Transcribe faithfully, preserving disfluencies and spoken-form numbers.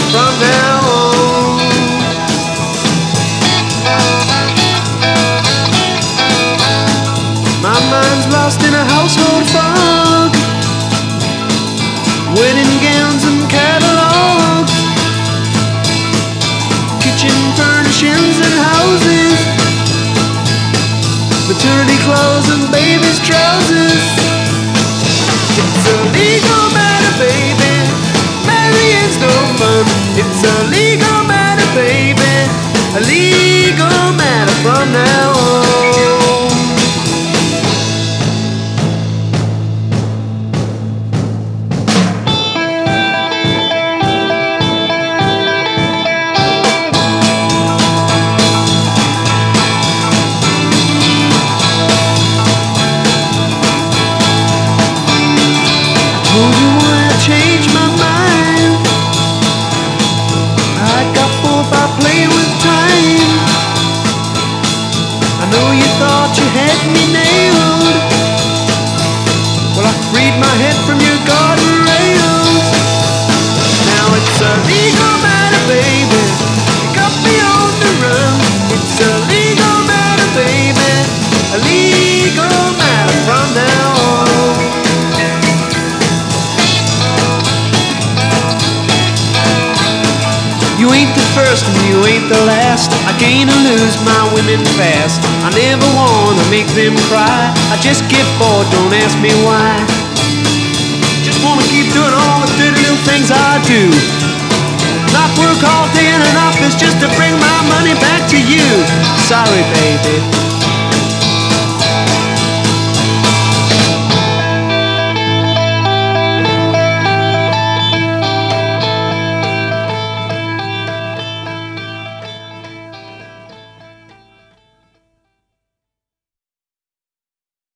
matter from now on. My mind's lost in a household fog, wedding gowns and catalogs, kitchen furnishings and houses, maternity clothes and baby's trousers. It's a legal matter, baby, marrying's no fun. It's a legal matter, baby, a legal matter from now on. Told you when I changed my mind, I got bored by playing with time. I know you thought you had me nailed. Well, I freed my head from your garden rails. Now it's a legal matter, baby, you got me on the run. It's a legal matter, baby, a legal matter from now on. You ain't the first and you ain't the last. I gain or lose my women fast. I never wanna make them cry. I just get bored, don't ask me why. Just wanna keep doing all the dirty little things I do. Not work all day in an office just to bring my money back to you. Sorry, baby.